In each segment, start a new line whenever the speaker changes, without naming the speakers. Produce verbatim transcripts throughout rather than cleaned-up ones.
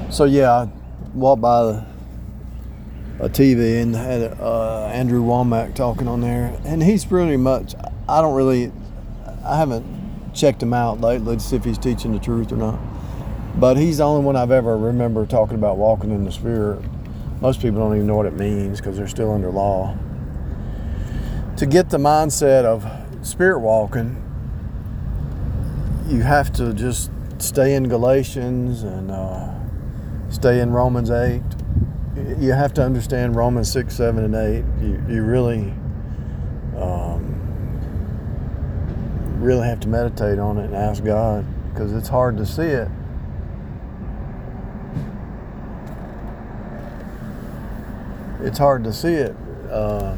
So yeah, I walked by a T V and had uh, Andrew Womack talking on there, and he's pretty much. I don't really. I haven't checked him out lately to see if he's teaching the truth or not. But he's the only one I've ever remember talking about walking in the Spirit. Most people don't even know what it means because they're still under law. To get the mindset of Spirit walking, you have to just stay in Galatians and uh, stay in Romans eight. You have to understand Romans six, seven, and eight. You, you really, um, really have to meditate on it and ask God, because it's hard to see it. It's hard to see it uh,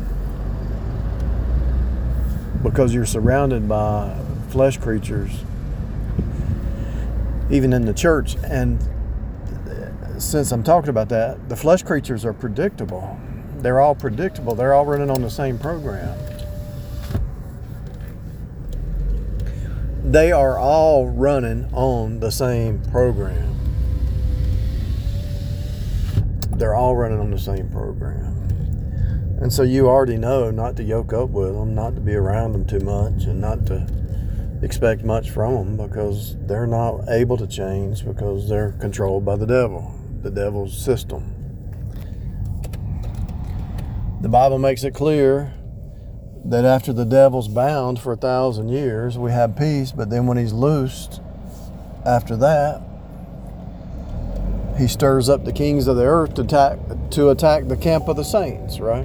because you're surrounded by flesh creatures, even in the church. And since I'm talking about that, the flesh creatures are predictable. They're all predictable. They're all running on the same program. They are all running on the same program. They're all running on the same program. And so you already know not to yoke up with them, not to be around them too much, and not to expect much from them, because they're not able to change, because they're controlled by the devil, the devil's system. The Bible makes it clear that after the devil's bound for a thousand years, we have peace, but then when he's loosed after that, he stirs up the kings of the earth to attack, to attack the camp of the saints, right?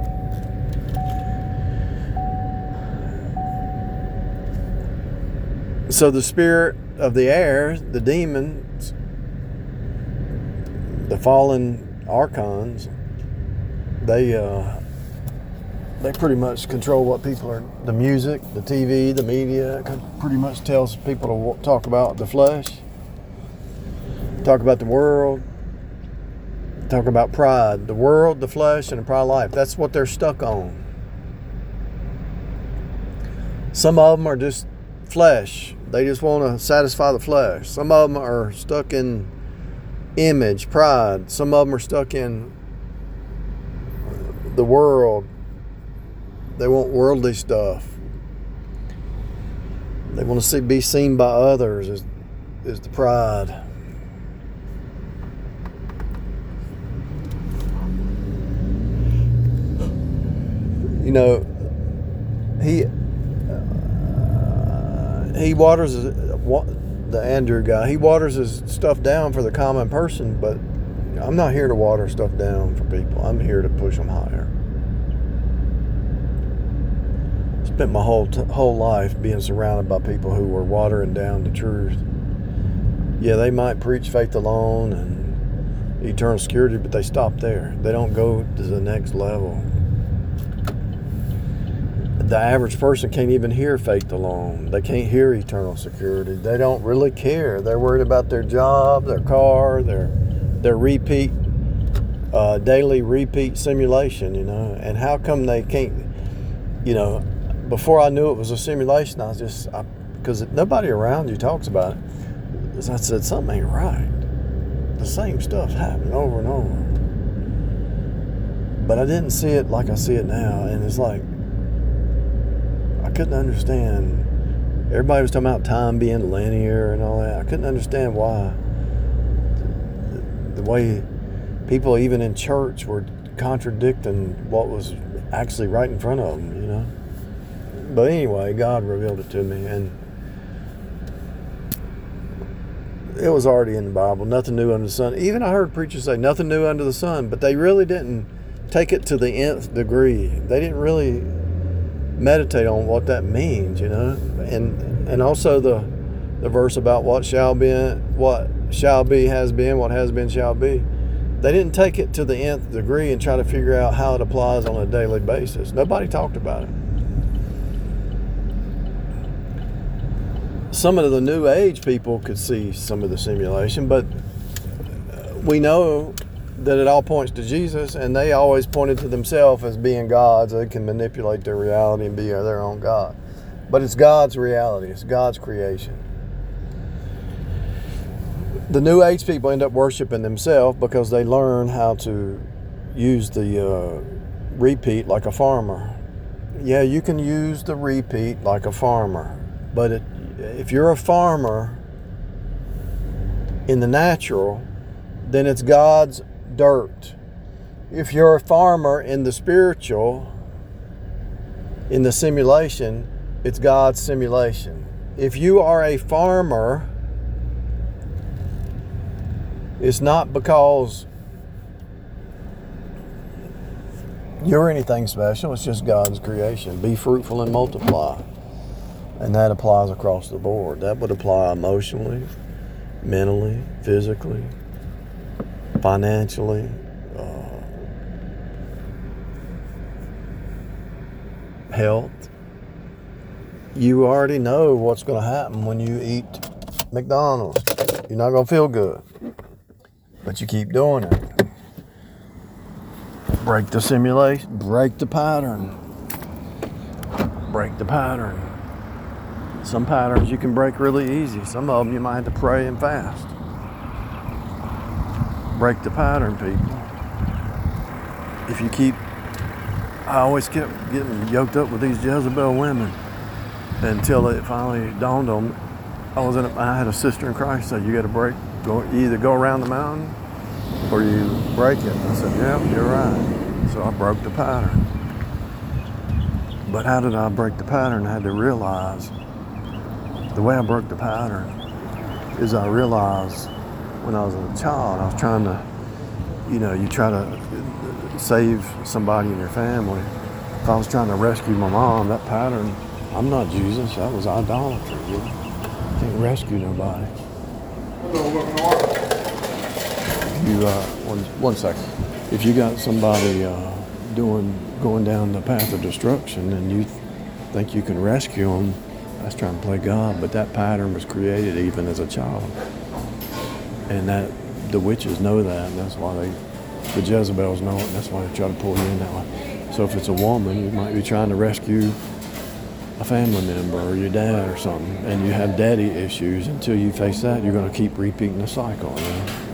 So the spirit of the air, the demons, the fallen archons, they uh, they pretty much control what people are. The music, the T V, the media pretty much tells people to talk about the flesh, talk about the world, talk about pride. The world, the flesh, and the pride of life. That's what they're stuck on. Some of them are just flesh. They just want to satisfy the flesh. Some of them are stuck in image, pride. Some of them are stuck in the world. They want worldly stuff. They want to see, be seen by others is, is the pride. You know, he uh, he waters his, the Andrew guy. He waters his stuff down for the common person, but I'm not here to water stuff down for people. I'm here to push them higher. Spent my whole t- whole life being surrounded by people who were watering down the truth. Yeah, they might preach faith alone and eternal security, but they stop there. They don't go to the next level. The average person can't even hear faith alone. They can't hear eternal security. They don't really care. They're worried about their job, their car, their their repeat, uh, daily repeat simulation, you know. And how come they can't, you know, before I knew it was a simulation, I was just, because nobody around you talks about it. I said, something ain't right. The same stuff's happening over and over. But I didn't see it like I see it now. And it's like, I couldn't understand. Everybody was talking about time being linear and all that. I couldn't understand why the, the way people, even in church, were contradicting what was actually right in front of them, you know. But anyway, God revealed it to me, and it was already in the Bible. Nothing new under the sun. Even I heard preachers say nothing new under the sun, but they really didn't take it to the nth degree. They didn't really meditate on what that means, you know. And and also the the verse about what shall be, what shall be has been, what has been shall be. They didn't take it to the nth degree and try to figure out how it applies on a daily basis. Nobody talked about it. Some of the new age people could see some of the simulation, but we know that it all points to Jesus, and they always pointed to themselves as being gods. They can manipulate their reality and be their own God. But it's God's reality. It's God's creation. The New Age people end up worshiping themselves because they learn how to use the uh, repeat like a farmer. Yeah, you can use the repeat like a farmer, but it, if you're a farmer in the natural, then it's God's dirt. If you're a farmer in the spiritual, in the simulation, it's God's simulation. If you are a farmer, it's not because you're anything special. It's just God's creation. Be fruitful and multiply. And that applies across the board. That would apply emotionally, mentally, physically, financially, uh, health. You already know what's going to happen when you eat McDonald's. You're not going to feel good. But you keep doing it. Break the simulation. Break the pattern. Break the pattern. Some patterns you can break really easy. Some of them you might have to pray and fast. Break the pattern, people. If you keep... I always kept getting yoked up with these Jezebel women until it finally dawned on me. I was in a, I had a sister in Christ said, you got to break. Go, you either go around the mountain or you break it. I said, yeah, you're right. So I broke the pattern. But how did I break the pattern? I had to realize the way I broke the pattern is I realized when I was a child, I was trying to, you know, you try to save somebody in your family. If I was trying to rescue my mom, that pattern, I'm not Jesus, that was idolatry. You can't rescue nobody. You, uh, one, one second. If you got somebody uh, doing, going down the path of destruction and you th- think you can rescue them, that's trying to play God. But that pattern was created even as a child. And that the witches know that, and that's why they, the Jezebels know it, and that's why they try to pull you in that way. So if it's a woman, you might be trying to rescue a family member or your dad or something, and you have daddy issues. Until you face that, you're going to keep repeating the cycle. You know?